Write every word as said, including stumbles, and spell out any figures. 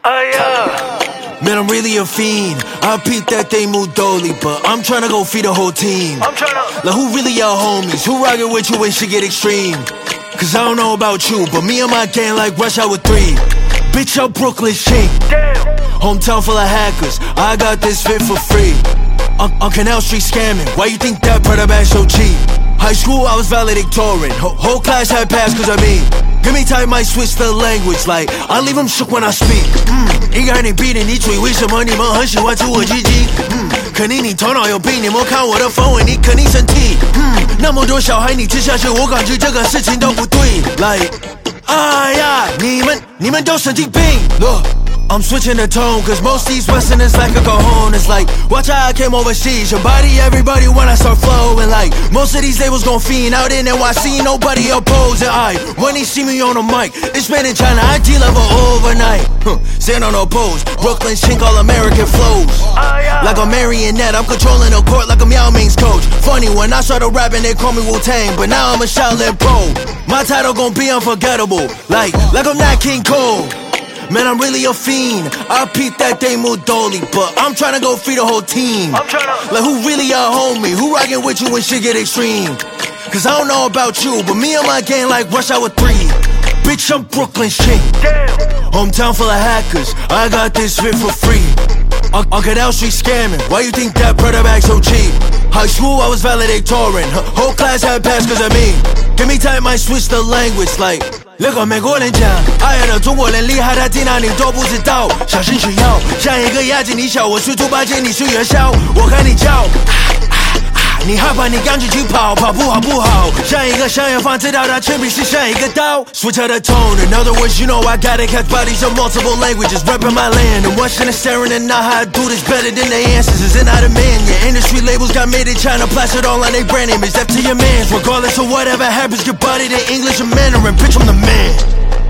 Oh yeah. Man, I'm really a fiend. I peep that they move dolly, but I'm tryna go feed the whole team. I'm tryna. Like, who really y'all homies? Who rockin' with you when shit get extreme? Cause I don't know about you, but me and my gang like Rush Hour three. Bitch, I'm Brooklyn's chink. Damn. Hometown full of hackers, I got this fit for free. On, on Canal Street scamming, why you think that Prada bag so cheap? High school I was valedictorian, Ho whole class had passed cause of me. Give me time, might switch the language, like I leave them shook when I speak. Mm, 一个人你逼的你追，为什么你们很喜欢出我鸡鸡？嗯，肯定你头脑有病，你们看我的氛围，你肯定生气。嗯，那么多小孩你吃下去，我感觉这个事情都不对。Like， 哎呀，你们你们都神经病。Look。I'm switching the tone, cause most these westerners like a cajon. It's like, watch how I came overseas. Your body, everybody when I start flowing. Like, most of these labels gon' fiend out in N Y C, nobody opposing. I, when they see me on the mic, it's been in China, I D-level overnight. Huh, stand on no pose, Brooklyn chink, all American flows. Like a marionette, I'm controlling the court like I'm Yao Ming's coach. Funny, when I started rapping, they call me Wu-Tang, but now I'm a Shaolin pro. My title gon' be unforgettable, like, like I'm not King Cole. Man, I'm really a fiend. I peep that they move dolly, but I'm tryna go free the whole team. I'm tryna. Like, who really a homie? Who rockin' with you when shit get extreme? Cause I don't know about you, but me and my gang like Rush Hour three. Bitch, I'm Brooklyn's chink. Damn. Hometown full of hackers, I got this fit for free. On, on Canal Street scamming, why you think that Prada bag so cheap? High school I was valedictorian, whole class had passed cause of me. Give me time, might switch the language, like 那个美国人讲，爱的中国人厉害，他听到你都不知道，小心吃药，像一个鸭子你小，我是猪八戒，你是元宵，我看你叫，啊啊啊，你害怕你赶紧去跑，跑步好不好？像一个香烟贩，知道他铅笔是像一个刀。Switch the tone, in other words, you know I gotta catch bodies of multiple languages, reppin' my land, and watching and staring and not how I do this better than the answers. Isn't I the man? Yeah, industry labels got made in China, plastered all on their brand name. It's up to your mans, regardless of whatever happens, get bodied in English and Mandarin. Bitch, I'm the man.